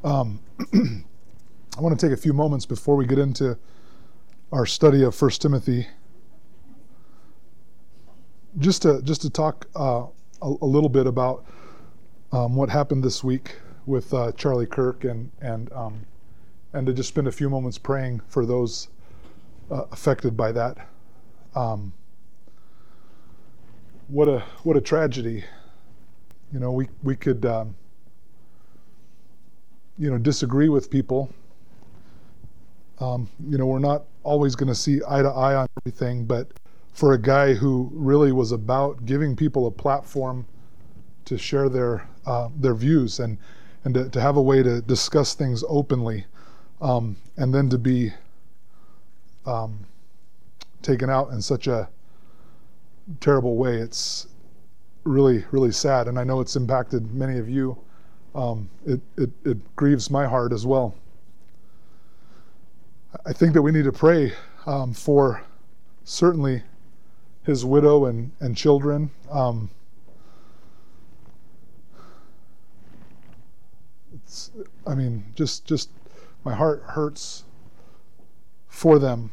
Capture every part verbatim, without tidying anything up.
Um, I want to take a few moments before we get into our study of First Timothy, just to just to talk uh, a, a little bit about um, what happened this week with uh, Charlie Kirk, and and um, and to just spend a few moments praying for those uh, affected by that. Um, what a what a tragedy! You know, we we could um, you know disagree with people. Um, you know, we're not always going to see eye to eye on everything, but for a guy who really was about giving people a platform to share their uh, their views and and to, to have a way to discuss things openly, um, and then to be um, taken out in such a terrible way, it's really, really sad. And I know it's impacted many of you. Um, it, it, it grieves my heart as well. I think that we need to pray um, for certainly his widow and, and children. Um, it's, I mean, just just my heart hurts for them.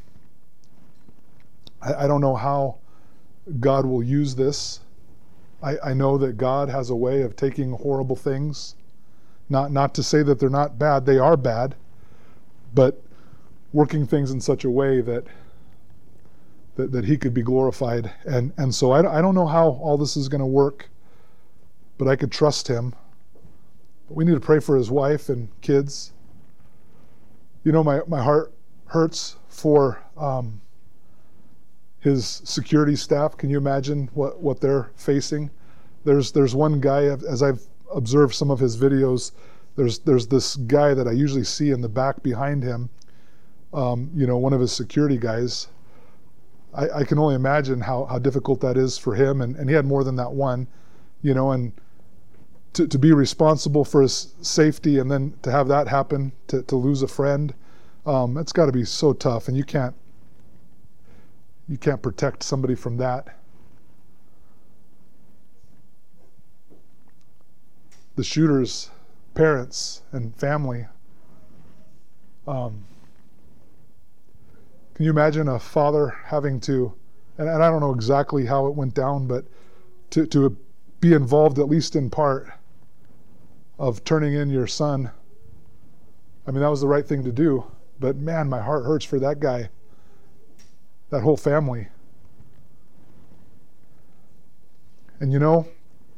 I, I don't know how God will use this. I, I know that God has a way of taking horrible things, not not to say that they're not bad, they are bad, but working things in such a way that that, that he could be glorified. And, and so I, I don't know how all this is going to work, but I could trust him. But we need to pray for his wife and kids. You know, my, my heart hurts for um, his security staff. Can you imagine what, what they're facing? There's there's one guy, as I've observed some of his videos, there's there's this guy that I usually see in the back behind him, um, you know, one of his security guys. I, I can only imagine how, how difficult that is for him, and, and he had more than that one, you know, and to, to be responsible for his safety and then to have that happen, to, to lose a friend, um, it's got to be so tough, and you can't you can't protect somebody from that. The shooter's parents and family. Um, can you imagine a father having to, and, and I don't know exactly how it went down, but to, to be involved at least in part of turning in your son? I mean, that was the right thing to do, but man, my heart hurts for that guy, that whole family. And you know,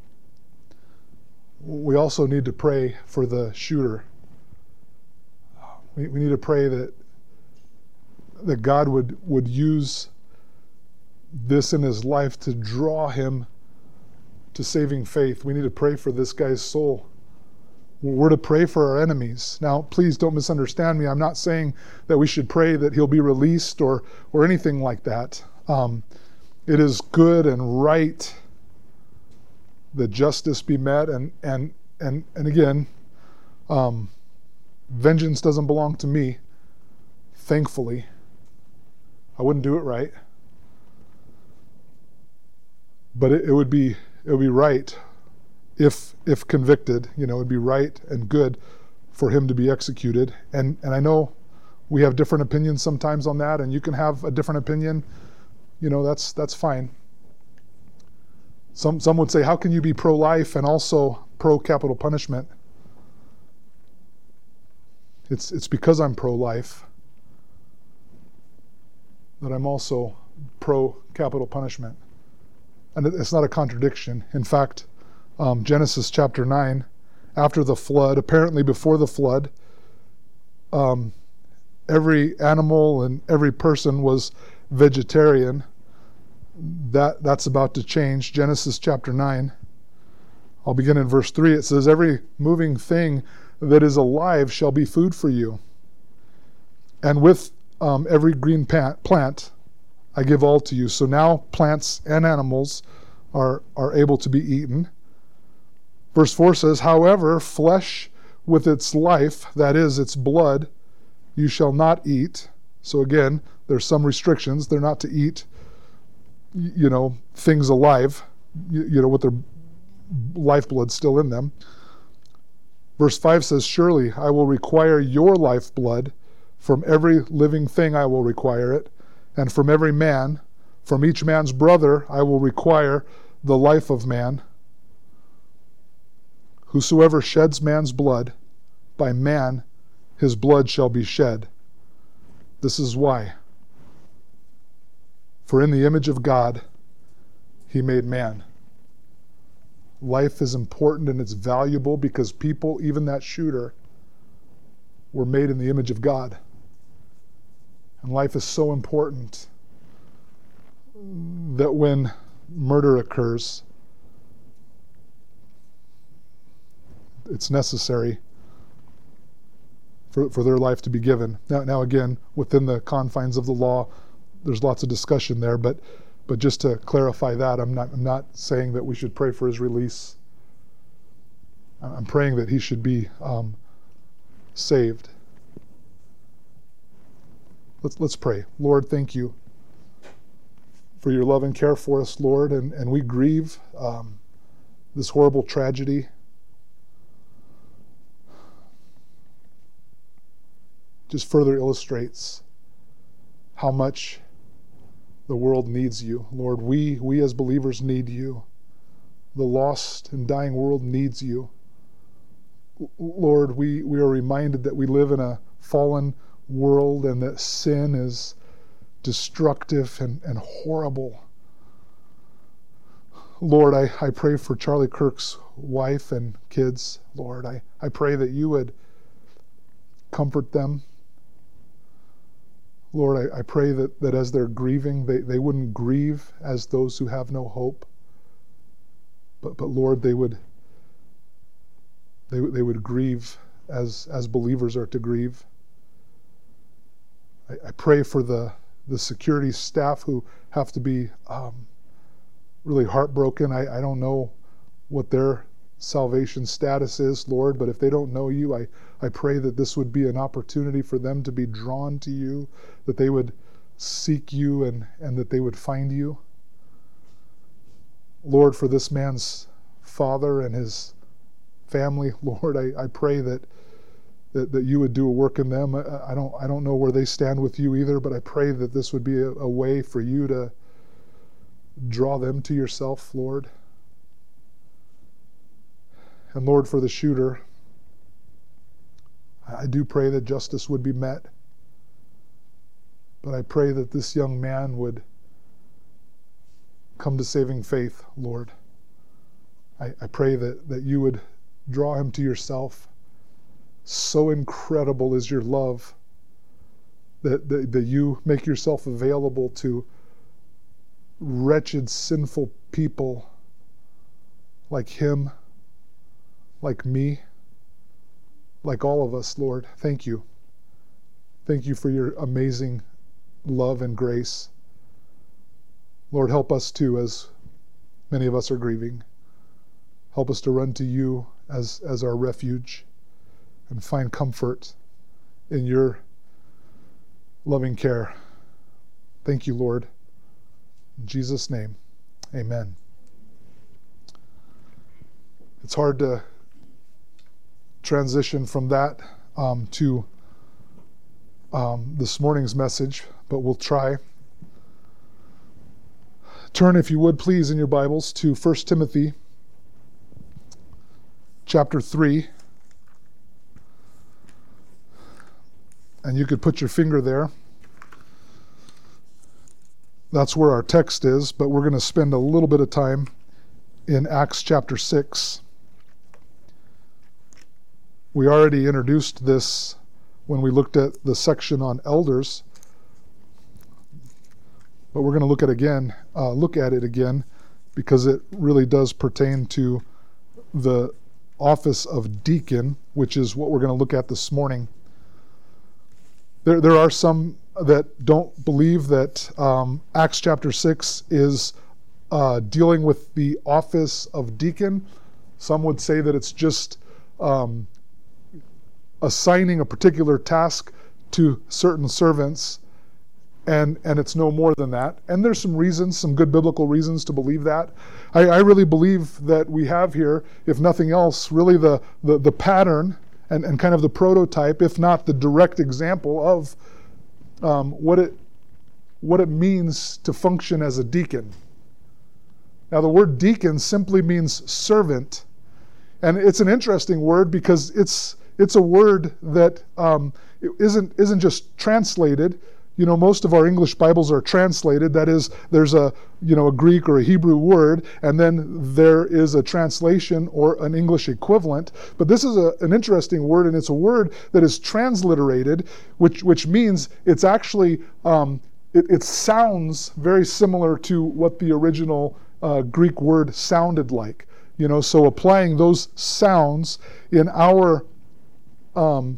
we also need to pray for the shooter. We, we need to pray that that God would, would use this in his life to draw him to saving faith. We need to pray for this guy's soul. We're to pray for our enemies. Now, please don't misunderstand me. I'm not saying that we should pray that he'll be released or or anything like that. Um, it is good and right that justice be met, and and and and again, um, vengeance doesn't belong to me. Thankfully, I wouldn't do it right, but it, it would be it would be right if if convicted. You know, it would be right and good for him to be executed. And and I know we have different opinions sometimes on that, and you can have a different opinion. You know, that's that's fine. Some some would say, how can you be pro-life and also pro-capital punishment? It's it's because I'm pro-life that I'm also pro-capital punishment. And it's not a contradiction. In fact, um, Genesis chapter nine, after the flood, apparently before the flood, um, every animal and every person was vegetarian. That that's about to change. Genesis chapter nine. I'll begin in verse three. It says, every moving thing that is alive shall be food for you. And with um, every green plant I give all to you. So now plants and animals are, are able to be eaten. Verse four says, however, flesh with its life, that is, its blood, you shall not eat. So again, there's some restrictions. They're not to eat, you know, things alive, you, you know, with their lifeblood still in them. Verse five says, surely I will require your lifeblood. From every living thing I will require it. And from every man, from each man's brother, I will require the life of man. Whosoever sheds man's blood, by man his blood shall be shed. This is why. For in the image of God he made man. Life is important and it's valuable because people, even that shooter, were made in the image of God. And life is so important that when murder occurs, it's necessary for, for their life to be given. Now, now again, within the confines of the law, there's lots of discussion there, but but just to clarify that, I'm not I'm not saying that we should pray for his release. I'm praying that he should be um, saved. Let's let's pray. Lord, thank you for your love and care for us, Lord, and, and we grieve um, this horrible tragedy. Just further illustrates how much the world needs you. Lord, we we as believers need you. The lost and dying world needs you. Lord, we, we are reminded that we live in a fallen world and that sin is destructive and, and horrible. Lord, I, I pray for Charlie Kirk's wife and kids. Lord, I, I pray that you would comfort them. Lord, I, I pray that, that as they're grieving, they, they wouldn't grieve as those who have no hope. But but Lord, they would they they would grieve as as believers are to grieve. I, I pray for the the security staff who have to be um, really heartbroken. I, I don't know what their salvation status is, Lord, but if they don't know you, I, I pray that this would be an opportunity for them to be drawn to you, that they would seek you and, and that they would find you. Lord, for this man's father and his family, Lord, I, I pray that, that that you would do a work in them. I, I don't I don't know where they stand with you either, but I pray that this would be a, a way for you to draw them to yourself, Lord. And Lord, for the shooter, I do pray that justice would be met. But I pray that this young man would come to saving faith, Lord. I, I pray that, that you would draw him to yourself. So incredible is your love that, that, that you make yourself available to wretched, sinful people like him, like me, like all of us, Lord. Thank you. Thank you for your amazing love and grace. Lord, help us too, as many of us are grieving. Help us to run to you as, as our refuge and find comfort in your loving care. Thank you, Lord. In Jesus' name, amen. It's hard to transition from that um, to um, this morning's message, but we'll try. Turn, if you would, please, in your Bibles to First Timothy chapter three. And you could put your finger there. That's where our text is, but we're going to spend a little bit of time in Acts chapter six. We already introduced this when we looked at the section on elders, but we're going to look at again, uh, look at it again, because it really does pertain to the office of deacon, which is what we're going to look at this morning. There, there are some that don't believe that um, Acts chapter six is uh, dealing with the office of deacon. Some would say that it's just um, assigning a particular task to certain servants and and it's no more than that. And there's some reasons, some good biblical reasons to believe that. I, I really believe that we have here, if nothing else, really the the, the pattern and, and kind of the prototype, if not the direct example of um, what it what it means to function as a deacon. Now, the word deacon simply means servant, and it's an interesting word because it's it's a word that um, isn't isn't just translated. You know, most of our English Bibles are translated. That is, there's a you know a Greek or a Hebrew word, and then there is a translation or an English equivalent. But this is a, an interesting word, and it's a word that is transliterated, which which means it's actually um, it, it sounds very similar to what the original uh, Greek word sounded like. You know, so applying those sounds in our um,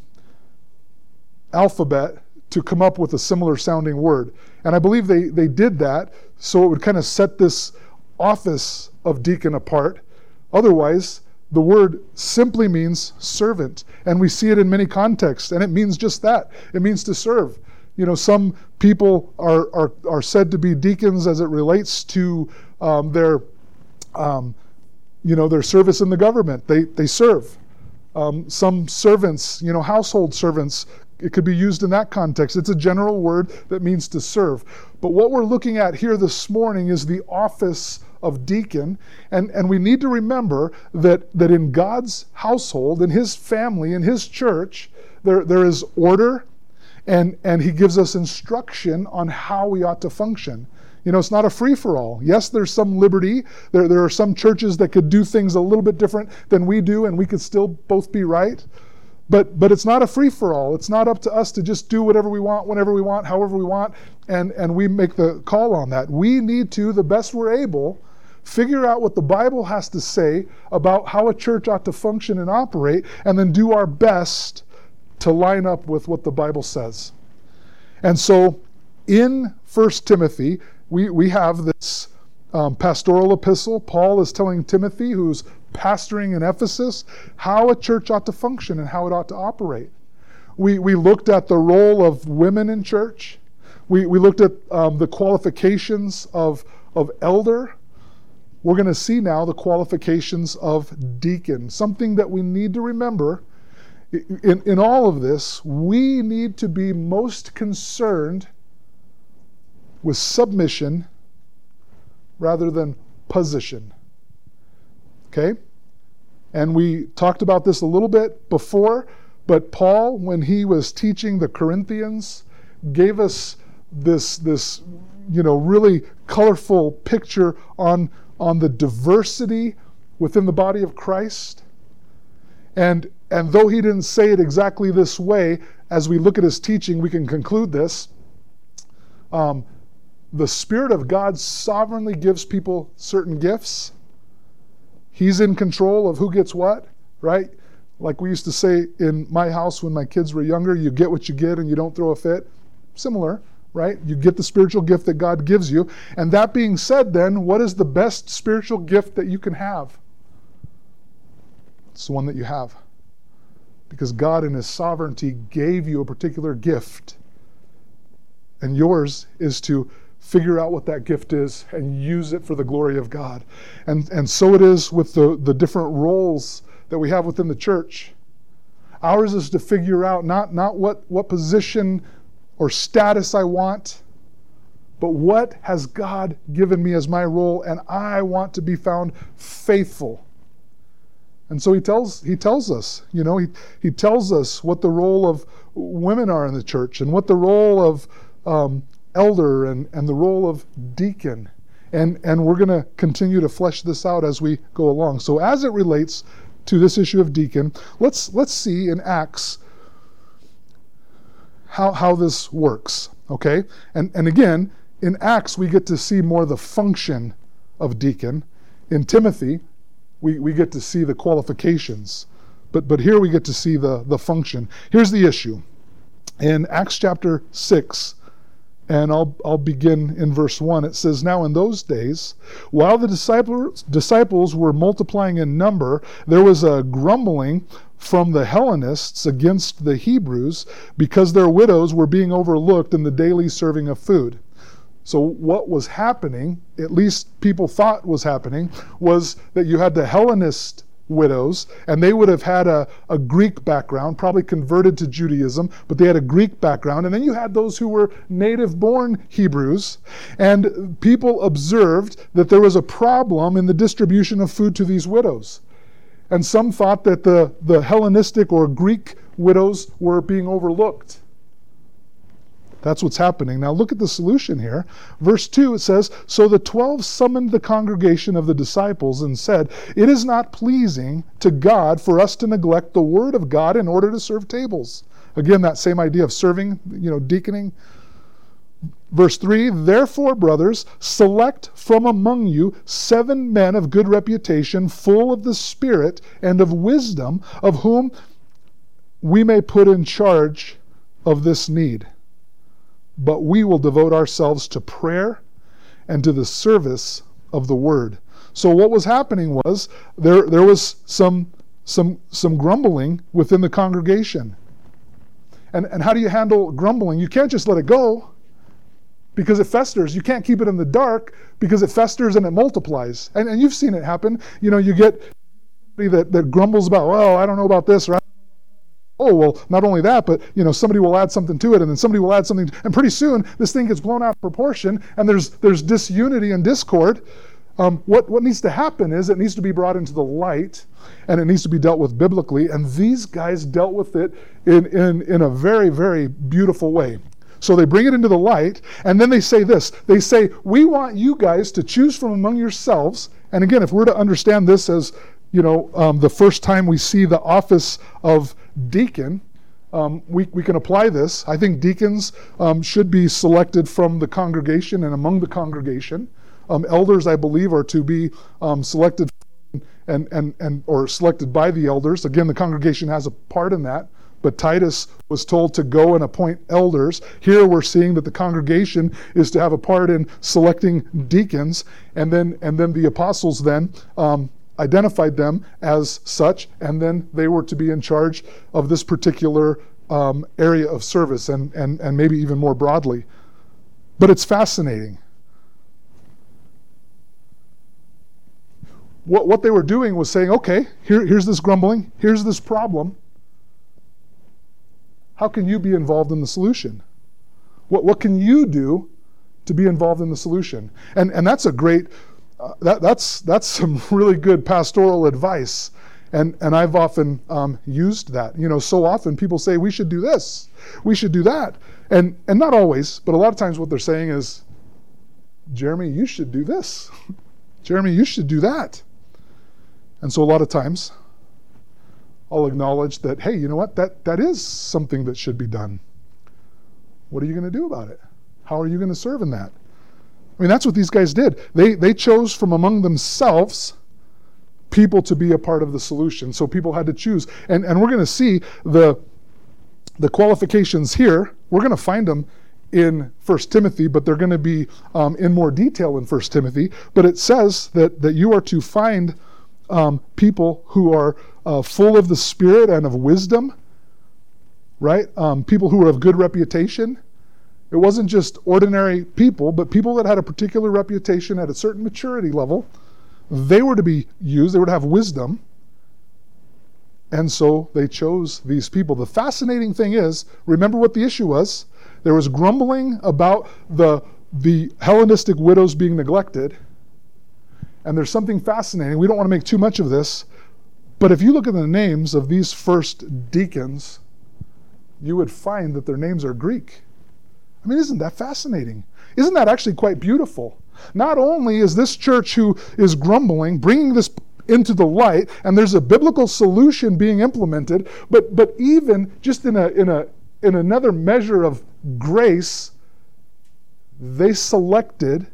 alphabet to come up with a similar sounding word. And I believe they, they did that so it would kind of set this office of deacon apart. Otherwise, the word simply means servant. And we see it in many contexts, and it means just that. It means to serve. You know, some people are are, are said to be deacons as it relates to um, their um, you know, their service in the government. They they serve. Um, some servants, you know, household servants, it could be used in that context. It's a general word that means to serve. But what we're looking at here this morning is the office of deacon. And, and we need to remember that, that in God's household, in His family, in His church, there, there is order, and, and He gives us instruction on how we ought to function. You know, it's not a free-for-all. Yes, there's some liberty. There, there are some churches that could do things a little bit different than we do, and we could still both be right. But but it's not a free-for-all. It's not up to us to just do whatever we want, whenever we want, however we want, and, and we make the call on that. We need to, the best we're able, figure out what the Bible has to say about how a church ought to function and operate, and then do our best to line up with what the Bible says. And so in First Timothy, we, we have this um, pastoral epistle. Paul is telling Timothy, who's pastoring in Ephesus, how a church ought to function and how it ought to operate. We we looked at the role of women in church. We we looked at um, the qualifications of, of elder. We're going to see now the qualifications of deacon. Something that we need to remember in, in all of this, we need to be most concerned with submission rather than position. Okay? And we talked about this a little bit before, but Paul, when he was teaching the Corinthians, gave us this, this you know, really colorful picture on, on the diversity within the body of Christ. And, and though he didn't say it exactly this way, as we look at his teaching, we can conclude this. Um, the Spirit of God sovereignly gives people certain gifts. He's in control of who gets what, right? Like we used to say in my house when my kids were younger, you get what you get and you don't throw a fit. Similar, right? You get the spiritual gift that God gives you. And that being said then, what is the best spiritual gift that you can have? It's the one that you have. Because God in His sovereignty gave you a particular gift. And yours is to figure out what that gift is and use it for the glory of God. And and so it is with the, the different roles that we have within the church. Ours is to figure out not, not what, what position or status I want, but what has God given me as my role, and I want to be found faithful. And so he tells he tells us, you know, he, he tells us what the role of women are in the church and what the role of um, elder and, and the role of deacon. And, and we're going to continue to flesh this out as we go along. So as it relates to this issue of deacon, let's let's see in Acts how, how this works, okay? And, and again, in Acts, we get to see more the function of deacon. In Timothy, we, we get to see the qualifications. But, but here we get to see the, the function. Here's the issue. In Acts chapter six, and I'll I'll begin in verse one. It says, "Now in those days, while the disciples disciples were multiplying in number, there was a grumbling from the Hellenists against the Hebrews because their widows were being overlooked in the daily serving of food. So what was happening, at least people thought was happening, was that you had the Hellenist widows, and they would have had a, a Greek background, probably converted to Judaism, but they had a Greek background. And then you had those who were native-born Hebrews, and people observed that there was a problem in the distribution of food to these widows. And some thought that the, the Hellenistic or Greek widows were being overlooked. That's what's happening. Now look at the solution here. Verse two, it says, "So the twelve summoned the congregation of the disciples and said, 'It is not pleasing to God for us to neglect the word of God in order to serve tables.'" Again, that same idea of serving, you know, deaconing. Verse three, "Therefore, brothers, select from among you seven men of good reputation, full of the Spirit and of wisdom, of whom we may put in charge of this need. But we will devote ourselves to prayer and to the service of the word." So what was happening was there there was some some some grumbling within the congregation. And and how do you handle grumbling? You can't just let it go because it festers. You can't keep it in the dark because it festers and it multiplies. And and you've seen it happen. You know, you get somebody that, that grumbles about, well, I don't know about this, right? Oh, well, not only that, but, you know, somebody will add something to it, and then somebody will add something, and pretty soon this thing gets blown out of proportion, and there's there's disunity and discord. Um, what, what needs to happen is it needs to be brought into the light, and it needs to be dealt with biblically, and these guys dealt with it in, in, in a very, very beautiful way. So they bring it into the light, and then they say this. They say, "We want you guys to choose from among yourselves," and again, if we're to understand this as, you know, um, the first time we see the office of deacon, um, we, we can apply this. I think deacons um, should be selected from the congregation and among the congregation. Um, elders, I believe, are to be um, selected and, and, and or selected by the elders. Again, the congregation has a part in that, but Titus was told to go and appoint elders. Here we're seeing that the congregation is to have a part in selecting deacons, and then and then the apostles then um, identified them as such, and then they were to be in charge of this particular um, area of service, and, and, and maybe even more broadly. But it's fascinating. What, what they were doing was saying, okay, here, here's this grumbling, here's this problem. How can you be involved in the solution? What, what can you do to be involved in the solution? And, and that's a great Uh, that, that's that's some really good pastoral advice, and and I've often um, used that. You know, so often people say we should do this, we should do that, and and not always, but a lot of times what they're saying is, Jeremy, you should do this, Jeremy, you should do that, and so a lot of times I'll acknowledge that, hey, you know what, that that is something that should be done. What are you going to do about it? How are you going to serve in that? I mean, that's what these guys did. They they chose from among themselves people to be a part of the solution. So people had to choose. And and we're going to see the the qualifications here. We're going to find them in First Timothy, but they're going to be um, in more detail in First Timothy. But it says that, that you are to find um, people who are uh, full of the Spirit and of wisdom, right? Um, people who are of good reputation. It wasn't just ordinary people, but people that had a particular reputation at a certain maturity level. They were to be used. They were to have wisdom. And so they chose these people. The fascinating thing is, remember what the issue was. There was grumbling about the, the Hellenistic widows being neglected. And there's something fascinating. We don't want to make too much of this. But if you look at the names of these first deacons, you would find that their names are Greek. I mean, isn't that fascinating? Isn't that actually quite beautiful? Not only is this church who is grumbling, bringing this into the light, and there's a biblical solution being implemented, but but even just in a in a in another measure of grace, they selected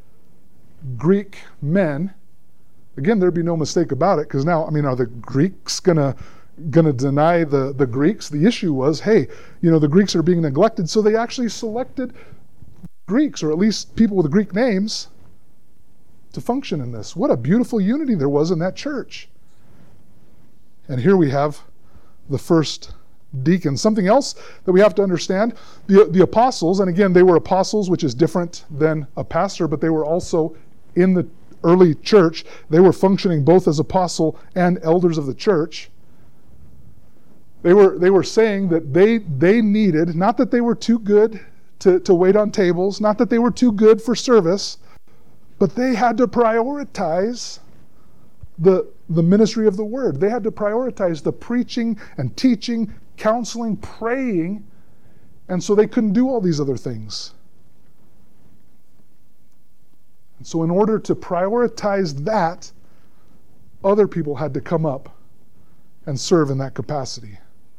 Greek men. Again, there'd be no mistake about it, because now, I mean, are the Greeks gonna going to deny the, the Greeks? The issue was, hey, you know, the Greeks are being neglected, so they actually selected Greeks, or at least people with Greek names, to function in this. What a beautiful unity there was in that church. And here we have the first deacons. Something else that we have to understand, the, the apostles, and again, they were apostles, which is different than a pastor, but they were also in the early church. They were functioning both as apostle and elders of the church. They were they were saying that they they needed, not that they were too good to, to wait on tables, not that they were too good for service, but they had to prioritize the, the ministry of the word. They had to prioritize the preaching and teaching, counseling, praying, and so they couldn't do all these other things. And so in order to prioritize that, other people had to come up and serve in that capacity.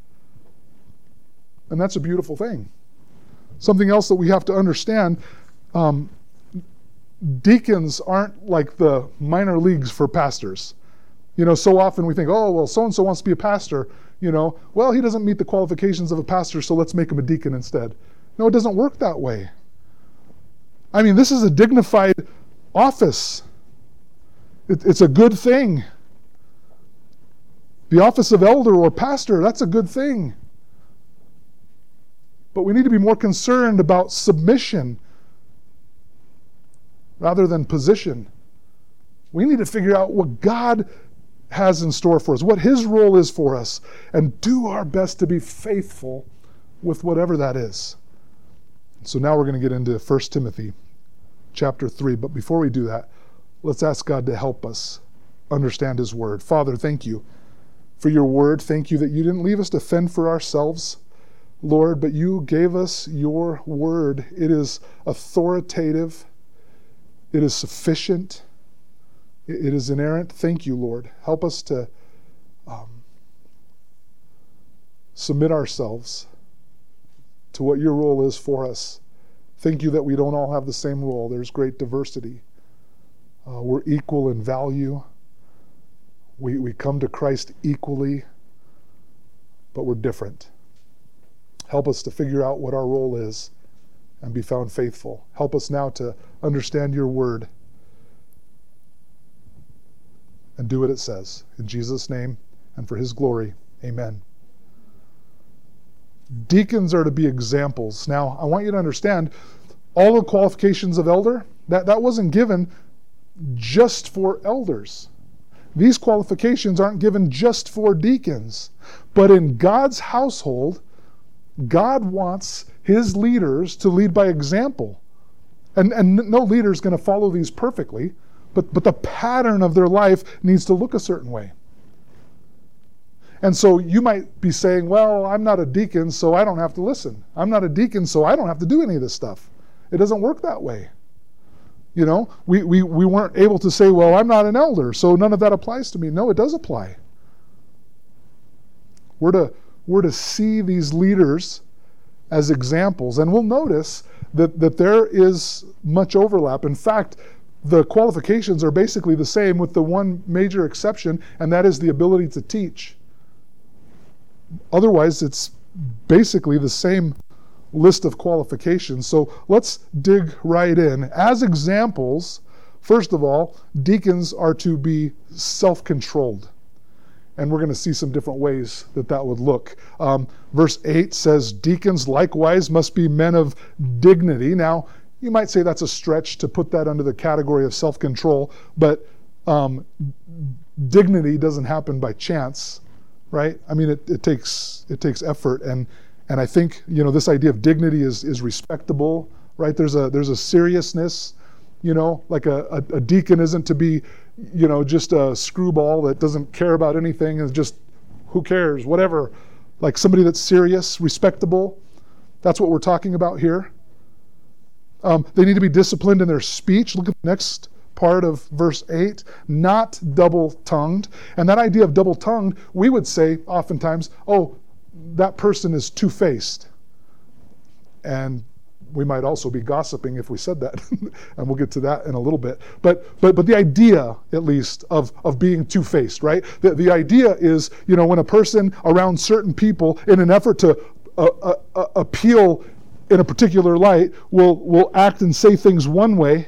And that's a beautiful thing. Something else that we have to understand, um, deacons aren't like the minor leagues for pastors. You know, so often we think, oh, well, so-and-so wants to be a pastor. You know, well, he doesn't meet the qualifications of a pastor, so let's make him a deacon instead. No, it doesn't work that way. I mean, this is a dignified office. It, it's a good thing. The office of elder or pastor, that's a good thing. But we need to be more concerned about submission rather than position. We need to figure out what God has in store for us, what His role is for us, and do our best to be faithful with whatever that is. So now we're going to get into First Timothy chapter three. But before we do that, let's ask God to help us understand His word. Father, thank you for your word. Thank you that you didn't leave us to fend for ourselves, Lord, but you gave us your word. It is authoritative. It is sufficient. It is inerrant. Thank you, Lord. Help us to um, submit ourselves to what your role is for us. Thank you that we don't all have the same role. There's great diversity. Uh, we're equal in value. We, we come to Christ equally, but we're different. Help us to figure out what our role is and be found faithful. Help us now to understand your word and do what it says. In Jesus' name and for his glory, amen. Deacons are to be examples. Now, I want you to understand, all the qualifications of elder, that, that wasn't given just for elders. These qualifications aren't given just for deacons. But in God's household, God wants his leaders to lead by example. And, and no leader is going to follow these perfectly, but, but the pattern of their life needs to look a certain way. And so you might be saying, well, I'm not a deacon, so I don't have to listen. I'm not a deacon, so I don't have to do any of this stuff. It doesn't work that way. You know, we, we, we weren't able to say, well, I'm not an elder, so none of that applies to me. No, it does apply. We're to, we're to see these leaders as examples. And we'll notice that, that there is much overlap. In fact, the qualifications are basically the same with the one major exception, and that is the ability to teach. Otherwise, it's basically the same list of qualifications. So let's dig right in. As examples, first of all, deacons are to be self-controlled. And we're going to see some different ways that that would look. Um, verse eight says, deacons likewise must be men of dignity. Now, you might say that's a stretch to put that under the category of self-control, but um, dignity doesn't happen by chance, right? I mean, it, it takes it takes effort, and and I think, you know, this idea of dignity is is respectable, right? There's a there's a seriousness, you know, like a, a, a deacon isn't to be, you know, just a screwball that doesn't care about anything and just, who cares, whatever. Like somebody that's serious, respectable. That's what we're talking about here. Um, they need to be disciplined in their speech. Look at the next part of verse eight. Not double-tongued. And that idea of double-tongued, we would say oftentimes, oh, that person is two-faced. And we might also be gossiping if we said that. And we'll get to that in a little bit. But but but the idea, at least, of, of being two-faced, right? The, the idea is, you know, when a person around certain people, in an effort to uh, uh, uh, appeal in a particular light, will will act and say things one way,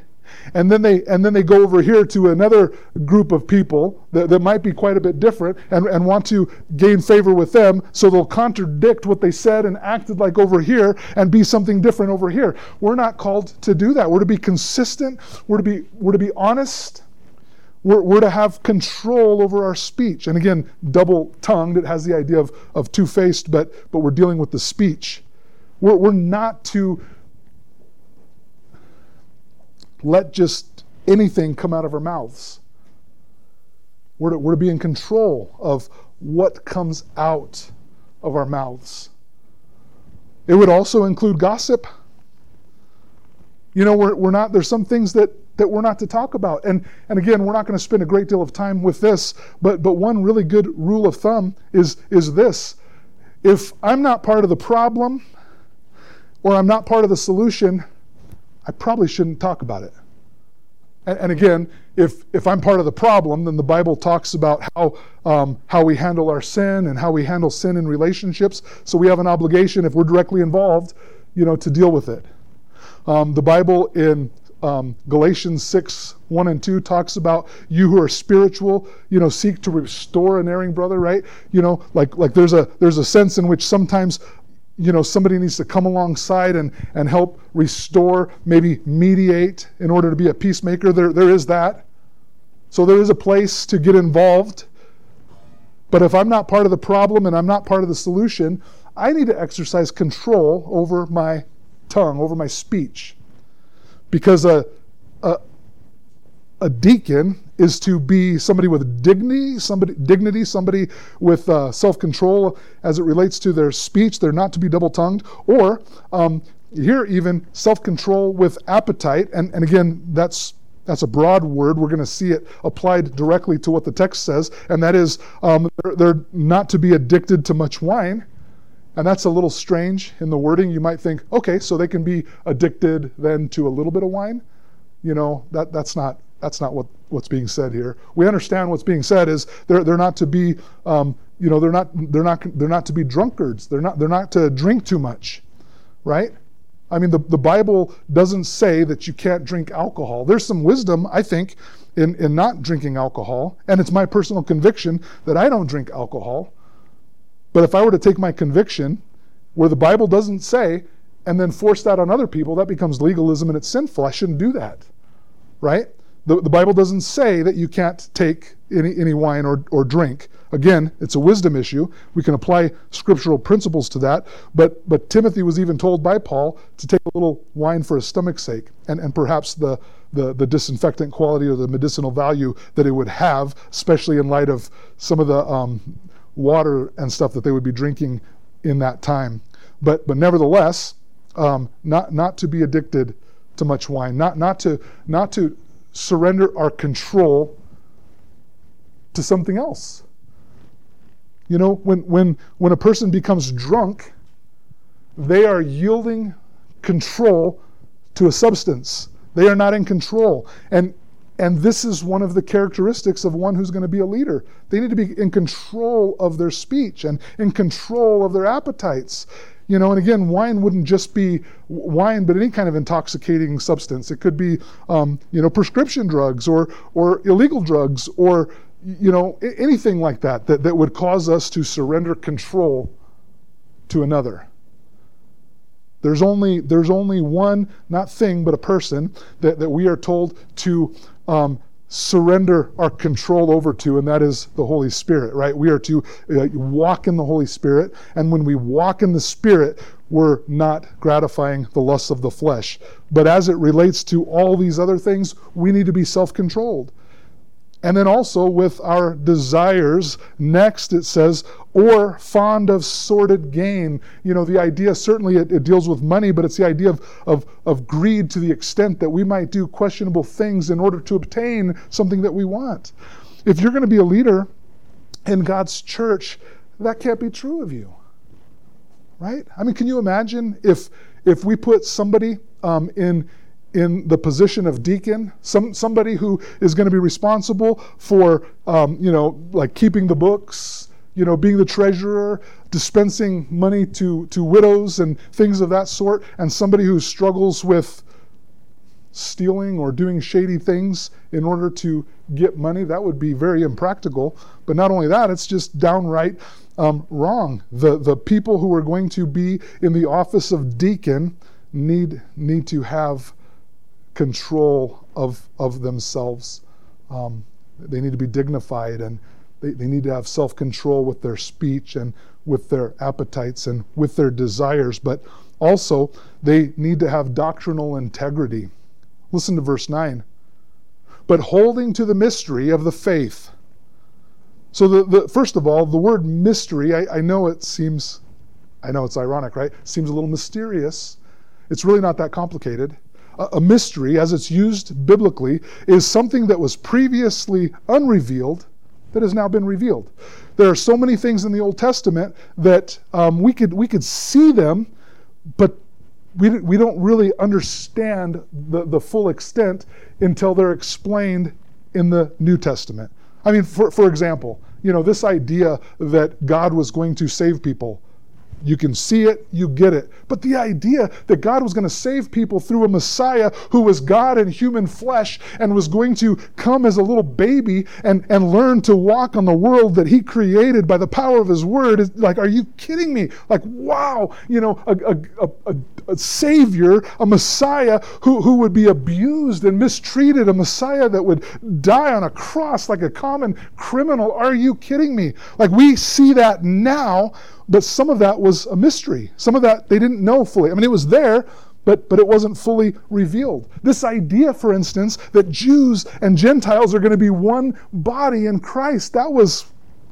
and then they and then they go over here to another group of people that, that might be quite a bit different and, and want to gain favor with them, so they'll contradict what they said and acted like over here and be something different over here. We're not called to do that. We're to be consistent. We're to be we're to be honest. We're, we're to have control over our speech. And again, double-tongued, it has the idea of, of two-faced, but, but we're dealing with the speech. We're, we're not to let just anything come out of our mouths. We're to, we're to be in control of what comes out of our mouths. It would also include gossip. You know, we're, we're not, there's some things that that we're not to talk about. And and again, we're not going to spend a great deal of time with this, but but one really good rule of thumb is is this. If I'm not part of the problem or I'm not part of the solution, I probably shouldn't talk about it. And, and again, if if I'm part of the problem, then the Bible talks about how um, how we handle our sin and how we handle sin in relationships. So we have an obligation, if we're directly involved, you know, to deal with it. Um, the Bible in Um, Galatians six, one and two talks about you who are spiritual, you know, seek to restore an erring brother, right? You know, like like there's a there's a sense in which sometimes, you know, somebody needs to come alongside and, and help restore, maybe mediate in order to be a peacemaker. There there is that. So there is a place to get involved. But if I'm not part of the problem and I'm not part of the solution, I need to exercise control over my tongue, over my speech. Because a, a a deacon is to be somebody with dignity, somebody dignity, somebody with uh, self-control as it relates to their speech. They're not to be double-tongued, or um, here even self-control with appetite. And and again, that's that's a broad word. We're going to see it applied directly to what the text says, and that is um, they're, they're not to be addicted to much wine. And that's a little strange in the wording. You might think, okay, so they can be addicted then to a little bit of wine. You know, that that's not that's not what, what's being said here. We understand what's being said is they're they're not to be um, you know they're not they're not they're not to be drunkards. They're not they're not to drink too much, right? I mean, the the Bible doesn't say that you can't drink alcohol. There's some wisdom, I think, in in not drinking alcohol, and it's my personal conviction that I don't drink alcohol. But if I were to take my conviction where the Bible doesn't say and then force that on other people, that becomes legalism and it's sinful. I shouldn't do that, right? The, the Bible doesn't say that you can't take any, any wine or, or drink. Again, it's a wisdom issue. We can apply scriptural principles to that. But but Timothy was even told by Paul to take a little wine for his stomach's sake, and, and perhaps the, the, the disinfectant quality or the medicinal value that it would have, especially in light of some of the um, water and stuff that they would be drinking in that time. But but nevertheless, um, not not to be addicted to much wine, not not to not to surrender our control to something else. You know, when when when a person becomes drunk, they are yielding control to a substance. They are not in control. And And this is one of the characteristics of one who's going to be a leader. They need to be in control of their speech and in control of their appetites. You know, and again, wine wouldn't just be wine, but any kind of intoxicating substance. It could be, um, you know, prescription drugs or or illegal drugs or, you know, anything like that, that that would cause us to surrender control to another. There's only there's only one, not thing, but a person that, that we are told to um, surrender our control over to, and that is the Holy Spirit, right? We are to uh, walk in the Holy Spirit, and when we walk in the Spirit, we're not gratifying the lusts of the flesh. But as it relates to all these other things, we need to be self-controlled. And then also with our desires, next it says, or fond of sordid gain. You know, the idea, certainly it, it deals with money, but it's the idea of, of, of greed to the extent that we might do questionable things in order to obtain something that we want. If you're going to be a leader in God's church, that can't be true of you, right? I mean, can you imagine if if we put somebody um, in in the position of deacon, some somebody who is going to be responsible for, um, you know, like keeping the books, you know, being the treasurer, dispensing money to, to widows and things of that sort, and somebody who struggles with stealing or doing shady things in order to get money. That would be very impractical. But not only that, it's just downright um, wrong. The the people who are going to be in the office of deacon need need to have control of of themselves. Um, they need to be dignified, and they, they need to have self-control with their speech and with their appetites and with their desires. But also, they need to have doctrinal integrity. Listen to verse nine. But holding to the mystery of the faith. So the, the first of all, the word mystery, I, I know it seems, I know it's ironic, right? It seems a little mysterious. It's really not that complicated. A, a mystery, as it's used biblically, is something that was previously unrevealed that has now been revealed. There are so many things in the Old Testament that um, we could we could see them, but we we don't really understand the, the full extent until they're explained in the New Testament. I mean, for for example, you know, this idea that God was going to save people. You can see it, you get it. But the idea that God was going to save people through a Messiah who was God in human flesh and was going to come as a little baby and, and learn to walk on the world that he created by the power of his word, is like, are you kidding me? Like, wow, you know, a, a, a, a Savior, a Messiah who, who would be abused and mistreated, a Messiah that would die on a cross like a common criminal. Are you kidding me? Like, we see that now, but some of that was a mystery. Some of that they didn't know fully. I mean, it was there, but but it wasn't fully revealed. This idea, for instance, that Jews and Gentiles are going to be one body in Christ, that was,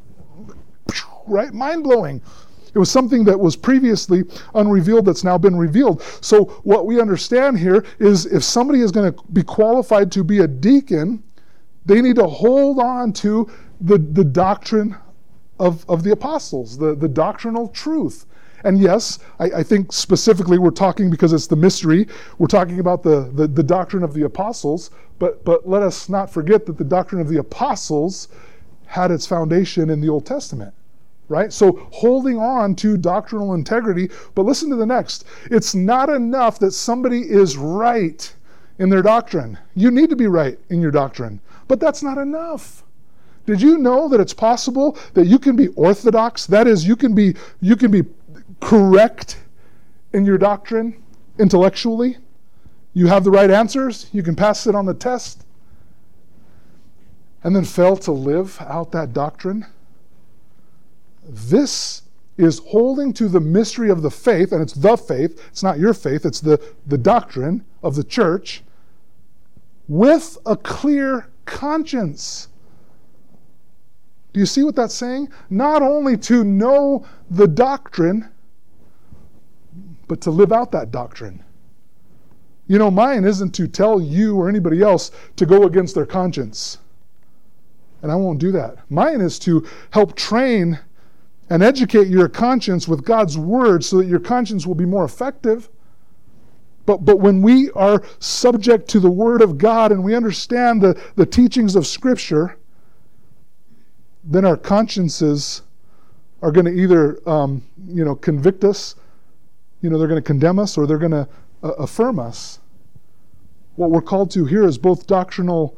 right, mind-blowing. It was something that was previously unrevealed that's now been revealed. So what we understand here is if somebody is going to be qualified to be a deacon, they need to hold on to the, the doctrine Of, of the apostles, the, the doctrinal truth. And yes, I, I think specifically we're talking, because it's the mystery, we're talking about the, the, the doctrine of the apostles, but, but let us not forget that the doctrine of the apostles had its foundation in the Old Testament, right? So holding on to doctrinal integrity, but listen to the next. It's not enough that somebody is right in their doctrine. You need to be right in your doctrine, but that's not enough. Did you know that it's possible that you can be orthodox? That is, you can be you can be correct in your doctrine intellectually. You have the right answers. You can pass it on the test. And then fail to live out that doctrine. This is holding to the mystery of the faith, and it's the faith. It's not your faith. It's the, the doctrine of the church with a clear conscience. Do you see what that's saying? Not only to know the doctrine, but to live out that doctrine. You know, mine isn't to tell you or anybody else to go against their conscience. And I won't do that. Mine is to help train and educate your conscience with God's word so that your conscience will be more effective. But, but when we are subject to the word of God and we understand the, the teachings of Scripture, then our consciences are going to either, um, you know, convict us, you know, they're going to condemn us, or they're going to uh, affirm us. What we're called to here is both doctrinal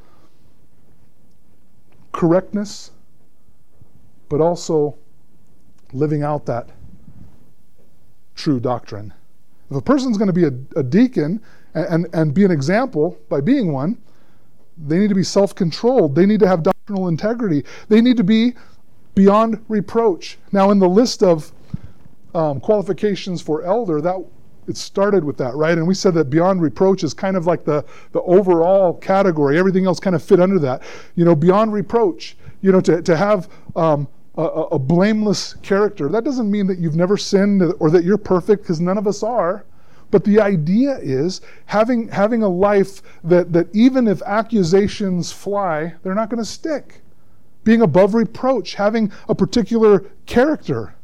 correctness, but also living out that true doctrine. If a person's going to be a, a deacon and, and, and be an example by being one, they need to be self-controlled. They need to have doctrinal integrity. They need to be beyond reproach. Now, in the list of um, qualifications for elder, that it started with that, right? And we said that beyond reproach is kind of like the, the overall category. Everything else kind of fit under that. You know, beyond reproach, you know, to, to have um, a, a blameless character. That doesn't mean that you've never sinned or that you're perfect, because none of us are. But the idea is having having a life that, that even if accusations fly, they're not going to stick. Being above reproach, having a particular character.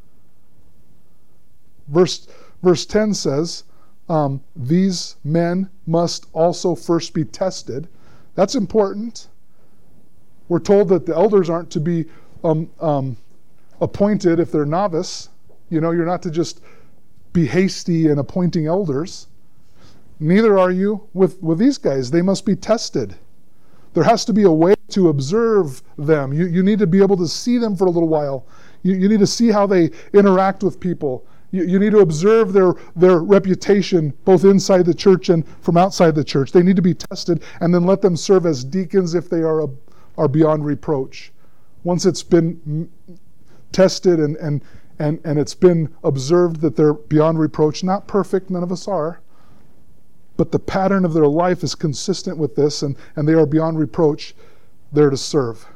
Verse, verse ten says, um, these men must also first be tested. That's important. We're told that the elders aren't to be um, um, appointed if they're novice. You know, you're not to just be hasty in appointing elders. Neither are you with, with these guys. They must be tested. There has to be a way to observe them. You, you need to be able to see them for a little while. You, you need to see how they interact with people. You, you need to observe their, their reputation both inside the church and from outside the church. They need to be tested, and then let them serve as deacons if they are, a, are beyond reproach. Once it's been tested and, and, and, and it's been observed that they're beyond reproach, not perfect, none of us are, but the pattern of their life is consistent with this, and, and they are beyond reproach, they're to serve.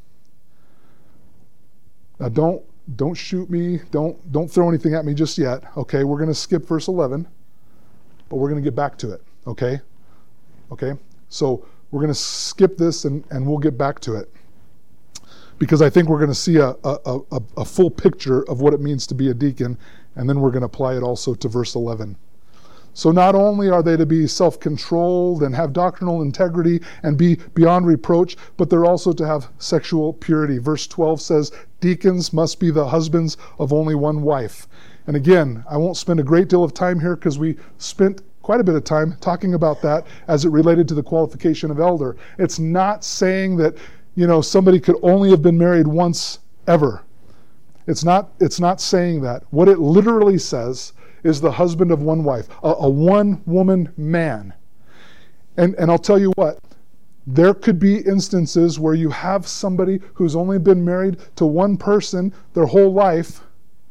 Now don't don't shoot me, don't don't throw anything at me just yet. Okay, we're gonna skip verse eleven, but we're gonna get back to it. Okay? Okay? So we're gonna skip this and, and we'll get back to it. Because I think we're gonna see a, a, a, a full picture of what it means to be a deacon, and then we're gonna apply it also to verse eleven. So not only are they to be self-controlled and have doctrinal integrity and be beyond reproach, but they're also to have sexual purity. Verse twelve says, deacons must be the husbands of only one wife. And again, I won't spend a great deal of time here because we spent quite a bit of time talking about that as it related to the qualification of elder. It's not saying that, you know, somebody could only have been married once ever. It's not, it's not saying that. What it literally says is the husband of one wife, a, a one-woman man. And, and I'll tell you what, there could be instances where you have somebody who's only been married to one person their whole life,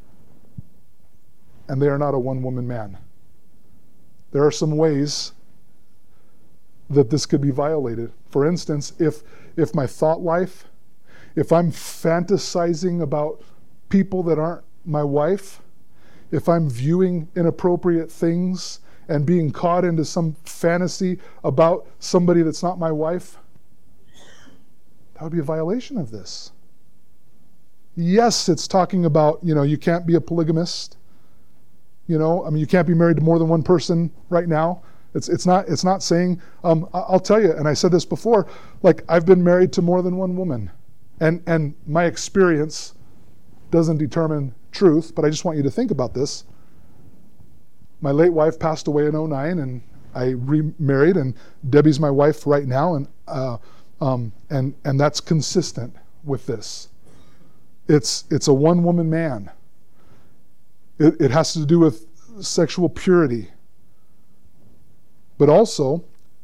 and they are not a one-woman man. There are some ways that this could be violated. For instance, if, if my thought life, if I'm fantasizing about people that aren't my wife, if I'm viewing inappropriate things and being caught into some fantasy about somebody that's not my wife, that would be a violation of this. Yes, it's talking about, you know, you can't be a polygamist. You know, I mean, you can't be married to more than one person right now. It's it's not it's not saying, um, I'll tell you, and I said this before, like I've been married to more than one woman. And and my experience doesn't determine truth, but I just want you to think about this. My late wife passed away in oh nine, and I remarried, and Debbie's my wife right now, and uh, um, and and that's consistent with this. It's it's a one-woman man. It, it has to do with sexual purity, but also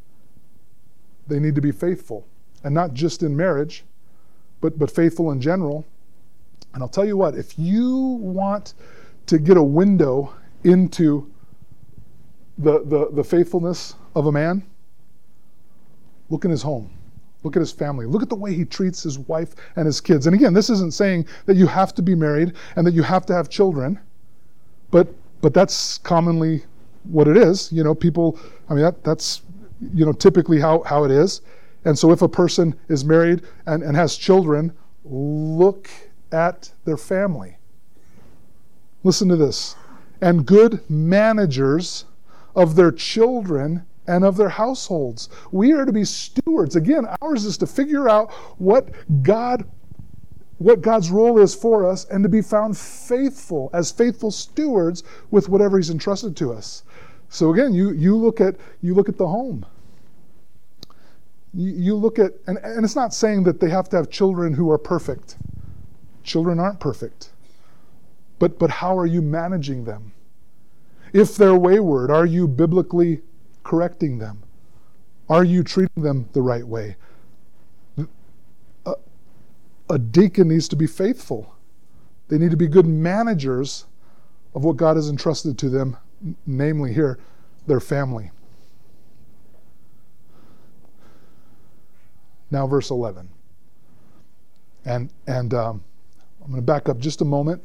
they need to be faithful, and not just in marriage, but but faithful in general. And I'll tell you what, if you want to get a window into the, the, the faithfulness of a man, look in his home. Look at his family. Look at the way he treats his wife and his kids. And again, this isn't saying that you have to be married and that you have to have children, but but that's commonly what it is. You know, people, I mean, that that's, you know, typically how, how it is. And so if a person is married and, and has children, look at their family. Listen to this. And good managers of their children and of their households. We are to be stewards. Again, ours is to figure out what God, what God's role is for us, and to be found faithful as faithful stewards with whatever He's entrusted to us. So again, you you look at you look at the home. You, you look at, and, and it's not saying that they have to have children who are perfect. Children aren't perfect. But but how are you managing them? If they're wayward, are you biblically correcting them? Are you treating them the right way? A, a deacon needs to be faithful. They need to be good managers of what God has entrusted to them, namely here, their family. Now verse eleven. And and um, I'm going to back up just a moment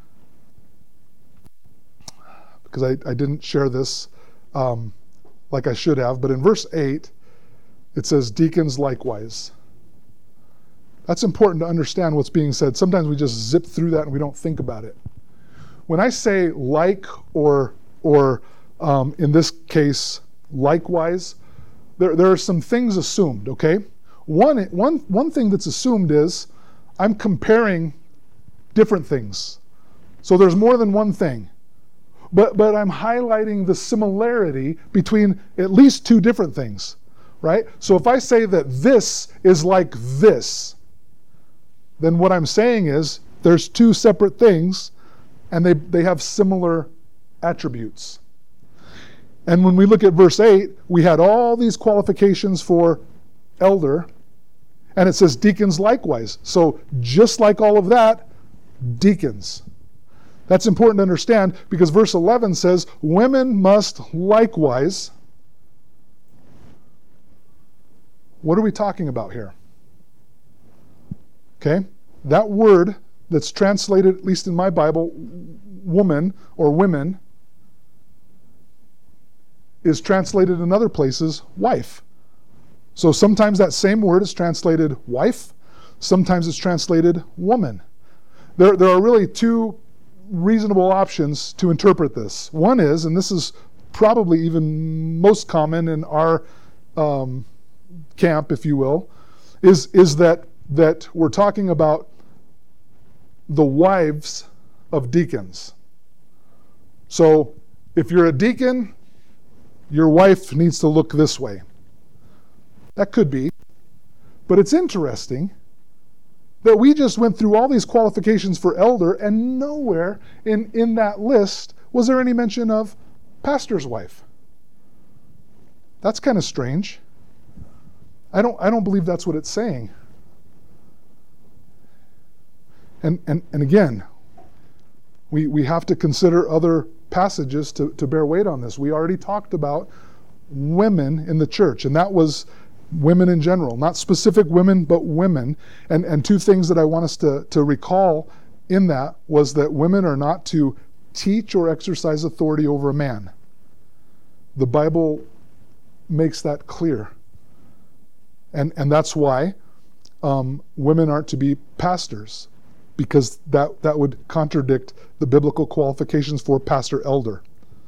because I, I didn't share this um, like I should have. But in verse eight, it says, deacons likewise. That's important to understand what's being said. Sometimes we just zip through that and we don't think about it. When I say like or, or um, in this case, likewise, there, there are some things assumed, okay? One, one, one thing that's assumed is I'm comparing different things. So there's more than one thing. but, but I'm highlighting the similarity between at least two different things, right? So if I say that this is like this, then what I'm saying is there's two separate things and they, they have similar attributes. And when we look at verse eight, we had all these qualifications for elder, and it says deacons likewise. So just like all of that, deacons. That's important to understand because verse eleven says, women must likewise. What are we talking about here? Okay, that word that's translated, at least in my Bible, woman or women, is translated in other places, wife. So sometimes that same word is translated wife, sometimes it's translated woman. There, there are really two reasonable options to interpret this. One is, and this is probably even most common in our um, camp, if you will, is, is that, that we're talking about the wives of deacons. So if you're a deacon, your wife needs to look this way. That could be. But it's interesting that we just went through all these qualifications for elder and nowhere in, in that list was there any mention of pastor's wife. That's kind of strange. I don't I don't believe that's what it's saying. And and, and again, we, we have to consider other passages to, to bear weight on this. We already talked about women in the church, and that was women in general, not specific women, but women. And and two things that I want us to, to recall in that was that women are not to teach or exercise authority over a man. The Bible makes that clear. And and that's why um, women aren't to be pastors, because that, that would contradict the biblical qualifications for pastor elder.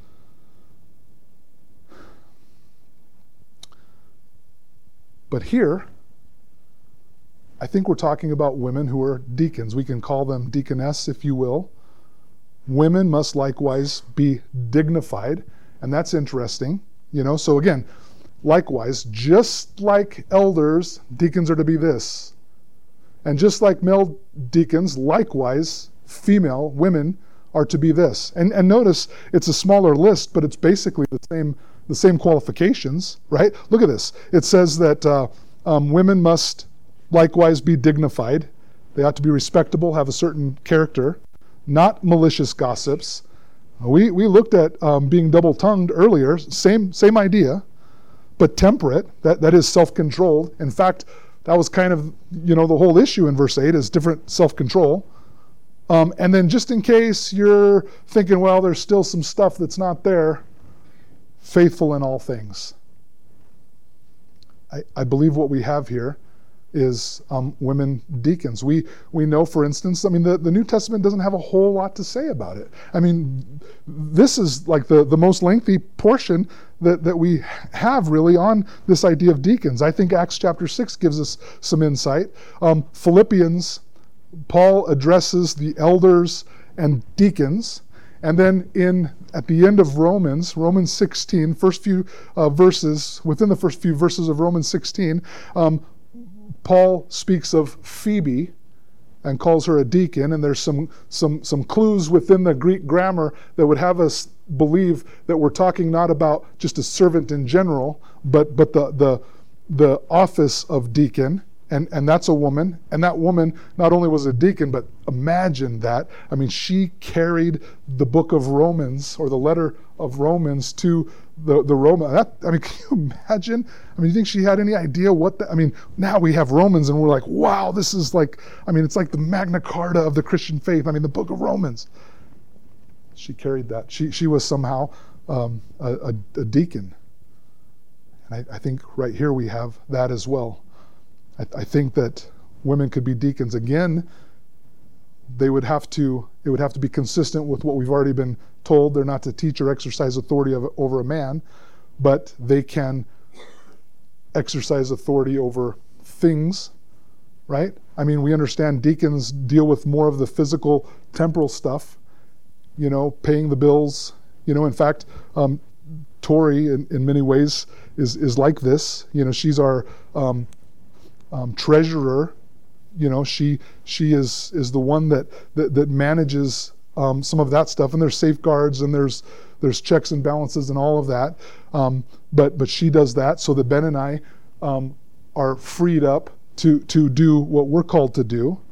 But here, I think we're talking about women who are deacons. We can call them deaconess, if you will. Women must likewise be dignified, and that's interesting. You know, so again, likewise, just like elders, deacons are to be this. And just like male deacons, likewise, female women are to be this. And and notice it's a smaller list, but it's basically the same the same qualifications, right? Look at this. It says that uh, um, women must likewise be dignified. They ought to be respectable, have a certain character, not malicious gossips. We we looked at um, being double-tongued earlier. Same same idea, but temperate. That that is self-controlled. In fact, that was kind of, you know, the whole issue in verse eight is different self-control. Um, and then just in case you're thinking, well, there's still some stuff that's not there, faithful in all things. I, I believe what we have here is um, women deacons. We we know, for instance, I mean, the, the New Testament doesn't have a whole lot to say about it. I mean, this is like the, the most lengthy portion that, that we have really on this idea of deacons. I think Acts chapter six gives us some insight. Um, Philippians, Paul addresses the elders and deacons. And then in at the end of Romans, Romans sixteen, first few uh, verses, within the first few verses of Romans sixteen, um, Paul speaks of Phoebe and calls her a deacon, and there's some some some clues within the Greek grammar that would have us believe that we're talking not about just a servant in general, but but the the the office of deacon. And and that's a woman, and that woman not only was a deacon, but imagine that. I mean, she carried the book of Romans, or the letter of Romans, to the, the Roman. That, I mean, can you imagine? I mean, you think she had any idea what the, I mean, now we have Romans, and we're like, wow, this is like, I mean, it's like the Magna Carta of the Christian faith. I mean, the book of Romans. She carried that. She she was somehow um, a, a, a deacon. And I, I think right here we have that as well. I think that women could be deacons. Again, they would have to, it would have to be consistent with what we've already been told. They're not to teach or exercise authority of, over a man, but they can exercise authority over things, right? I mean, we understand deacons deal with more of the physical, temporal stuff, you know, paying the bills You know, in fact, um, Tori, in, in many ways, is is like this. You know, she's our um, um, treasurer. You know, she she is is the one that that, that manages um, some of that stuff, and there's safeguards and there's there's checks and balances and all of that. Um, but but she does that so that Ben and I um, are freed up to to do what we're called to do.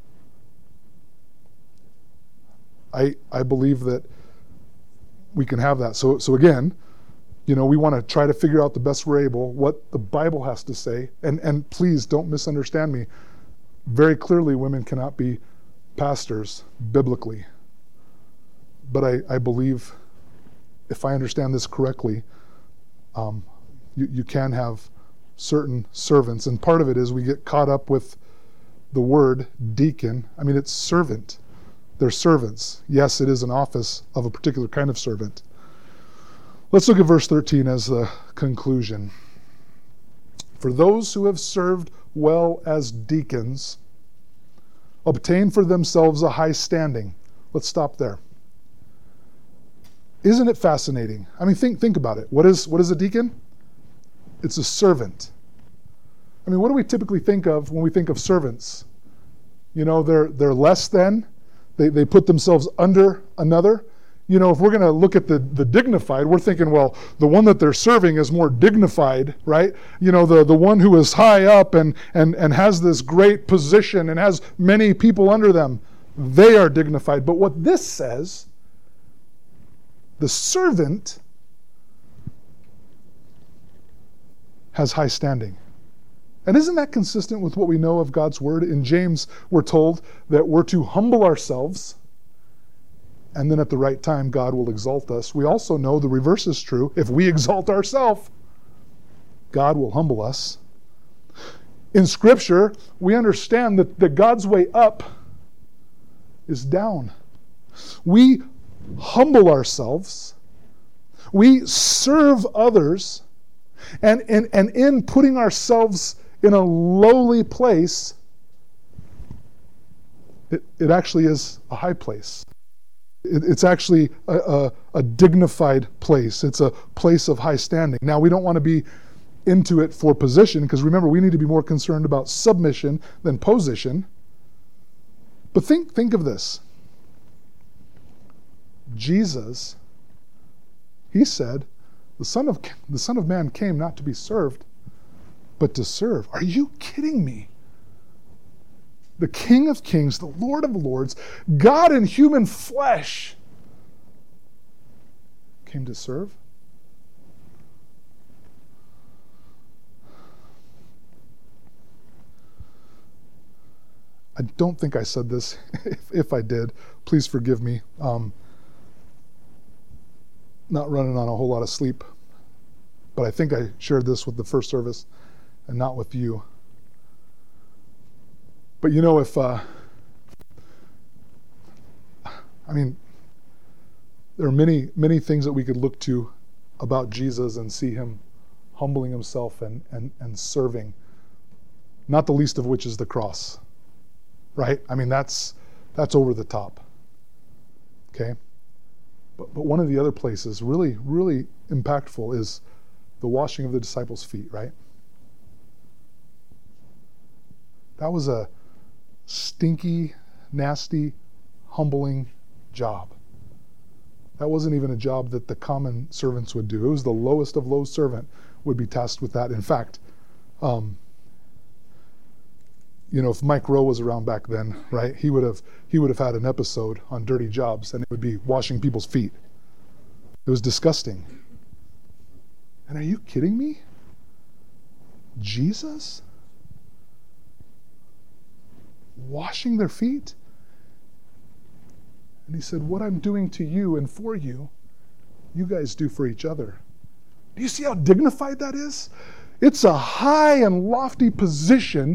I I believe that we can have that. So so again, you know, we want to try to figure out the best we're able, what the Bible has to say. And and please don't misunderstand me. Very clearly, women cannot be pastors biblically. But I, I believe, if I understand this correctly, um, you, you can have certain servants. And part of it is we get caught up with the word deacon. I mean, it's servant. They're servants. Yes, it is an office of a particular kind of servant. Let's look at verse thirteen as the conclusion. For those who have served well as deacons obtain for themselves a high standing. Let's stop there. Isn't it fascinating? I mean, think think about it. What is what is a deacon? It's a servant. I mean, what do we typically think of when we think of servants? You know, they're they're less than. They they put themselves under another. You know, if we're going to look at the, the dignified, we're thinking, well, the one that they're serving is more dignified, right? You know, the, the one who is high up and, and, and has this great position and has many people under them, they are dignified. But what this says, the servant has high standing. And isn't that consistent with what we know of God's word? In James, we're told that we're to humble ourselves, and then at the right time, God will exalt us. We also know the reverse is true. If we exalt ourselves, God will humble us. In Scripture, we understand that, that God's way up is down. We humble ourselves. We serve others. And, and, and in putting ourselves in a lowly place, it, it actually is a high place. It's actually a, a, a dignified place. It's a place of high standing. Now, we don't want to be into it for position, because remember, we need to be more concerned about submission than position. But think, think of this. Jesus, he said, the Son of, the Son of Man came not to be served, but to serve. Are you kidding me? The King of Kings, the Lord of Lords, God in human flesh, came to serve. I don't think I said this. if, if I did, please forgive me. Um, not running on a whole lot of sleep, but I think I shared this with the first service and not with you. But you know, if, uh, I mean, there are many, many things that we could look to about Jesus and see him humbling himself and, and, and serving, not the least of which is the cross, right? I mean, that's, that's over the top, okay? But, but one of the other places really, really impactful is the washing of the disciples' feet, right? That was a stinky, nasty, humbling job. That wasn't even a job that the common servants would do. It was the lowest of low servant would be tasked with that. In fact, um, you know, if Mike Rowe was around back then, right, he would have he would have had an episode on dirty jobs, and it would be washing people's feet. It was disgusting. And are you kidding me? Jesus? Washing their feet? And he said, what I'm doing to you and for you, you guys do for each other. Do you see how dignified that is? It's a high and lofty position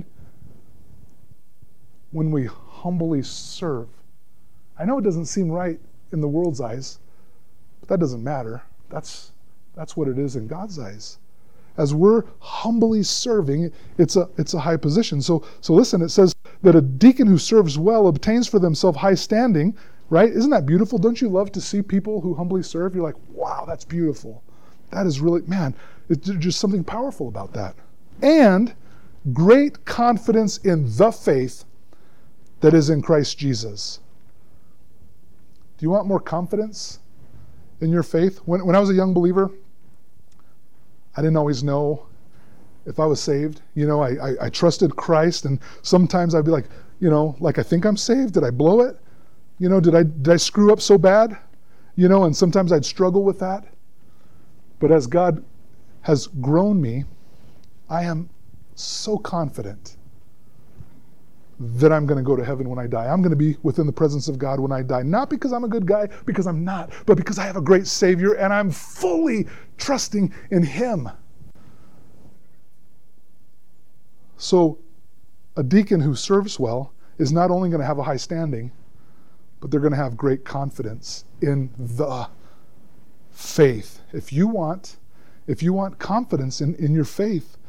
when we humbly serve. I know it doesn't seem right in the world's eyes, but that doesn't matter. That's, that's what it is in God's eyes. As we're humbly serving, it's a it's a high position. So so listen, it says that a deacon who serves well obtains for themselves high standing. Right? Isn't that beautiful? Don't you love to see people who humbly serve? You're like, wow, that's beautiful. That is really, man, it's just something powerful about that. And great confidence in the faith that is in Christ Jesus. Do you want more confidence in your faith? When, when I was a young believer, I didn't always know if I was saved. You know, I, I, I trusted Christ, and sometimes I'd be like, you know, like I think I'm saved. Did I blow it? You know, did I did I screw up so bad? You know, and sometimes I'd struggle with that. But as God has grown me, I am so confident that I'm going to go to heaven when I die. I'm going to be within the presence of God when I die. Not because I'm a good guy, because I'm not, but because I have a great Savior and I'm fully trusting in Him. So a deacon who serves well is not only going to have a high standing, but they're going to have great confidence in the faith. If you want, if you want confidence in, in your faith,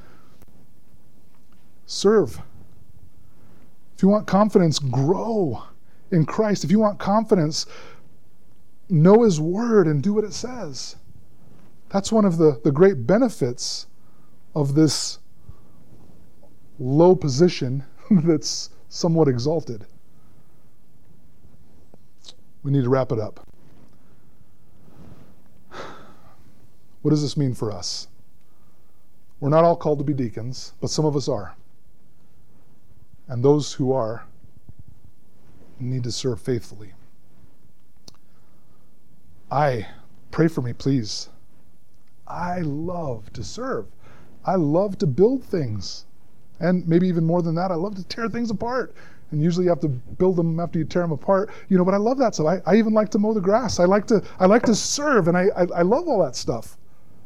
serve. If you want confidence, grow in Christ. If you want confidence, know His Word and do what it says. That's one of the, the great benefits of this low position that's somewhat exalted. We need to wrap it up. What does this mean for us? We're not all called to be deacons, but some of us are. And those who are need to serve faithfully. I, pray for me, please. I love to serve. I love to build things. And maybe even more than that, I love to tear things apart. And usually you have to build them after you tear them apart. You know, but I love that stuff. I, I even like to mow the grass. I like to I like to serve, and I, I, I love all that stuff.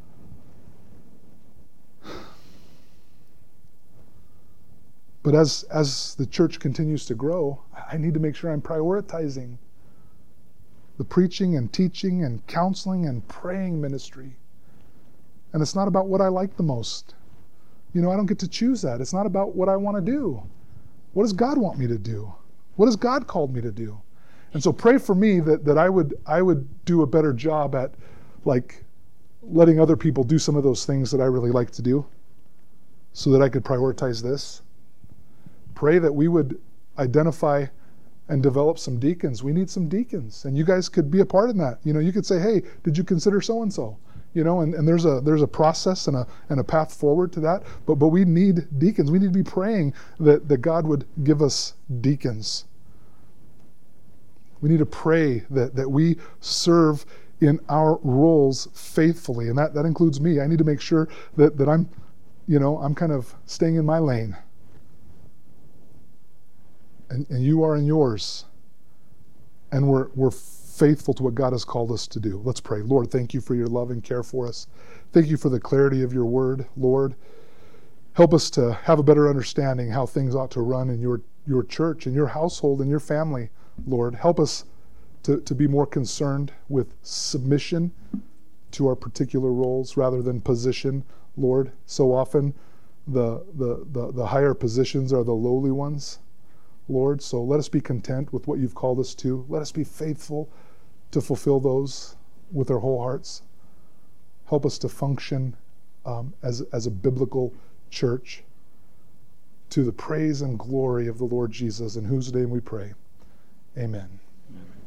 But as as the church continues to grow, I need to make sure I'm prioritizing the preaching and teaching and counseling and praying ministry. And it's not about what I like the most. You know, I don't get to choose that. It's not about what I want to do. What does God want me to do? What has God called me to do? And so pray for me that, that I would I would do a better job at like letting other people do some of those things that I really like to do so that I could prioritize this. Pray that we would identify and develop some deacons. We need some deacons, and you guys could be a part in that. You know, you could say, hey, did you consider so-and-so? You know, and, and there's a there's a process and a and a path forward to that. But but we need deacons. We need to be praying that, that God would give us deacons. We need to pray that, that we serve in our roles faithfully. And that, that includes me. I need to make sure that, that I'm, you know, I'm kind of staying in my lane. And, and you are in yours. And we're we're faithful to what God has called us to do. Let's pray. Lord, thank you for your love and care for us. Thank you for the clarity of your word, Lord. Help us to have a better understanding how things ought to run in your, your church, in your household, in your family, Lord. Help us to, to be more concerned with submission to our particular roles rather than position, Lord. So often the, the, the, the higher positions are the lowly ones, Lord. So let us be content with what you've called us to. Let us be faithful to fulfill those with our whole hearts. Help us to function um, as, as a biblical church to the praise and glory of the Lord Jesus, in whose name we pray. Amen. Amen.